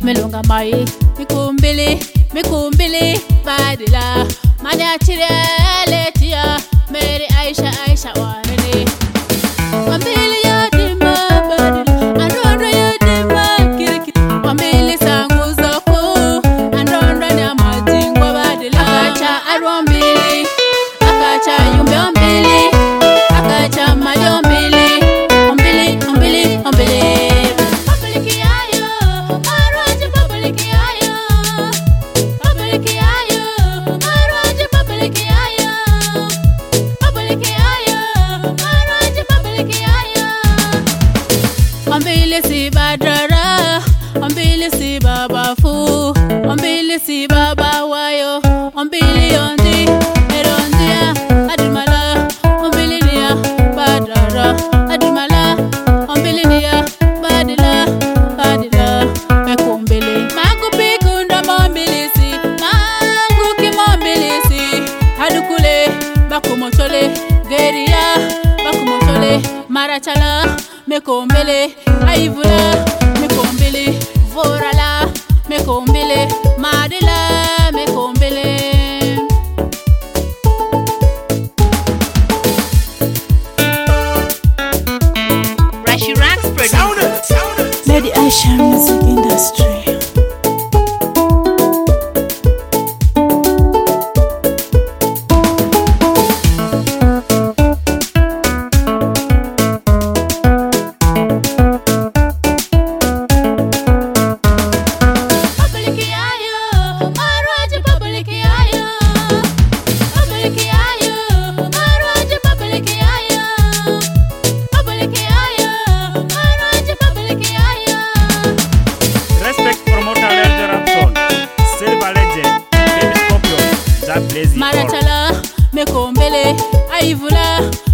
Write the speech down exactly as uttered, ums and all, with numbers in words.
melonga mai mikumbili mikumbili badila manya chire letia Mary Aisha Aisha warene wambili ya dima badila andondra ya dima kiriki wambili sangu zoko andondra ni amajingwa badila akacha arwambili akacha yumbe wambili akacha mayo mbili wambili wambili wambili Ambili si badara, ambili si baba fu, ambili si baba wayo, ambili yondi, erondia, adumala, ambili niya badara, adumala, ambili niya badila, badila, mekumbili. Mangu pikunda mambili si, mangu kimambili si, hadukule, bakumochole, geria, bakumochole, marachala. Mekombele, aivula, mekombele, vorala, mekombele, madela, mekombele. Rashi Rax producer. Mary Aisha Music Industry. Marachala, mekombele, aivula.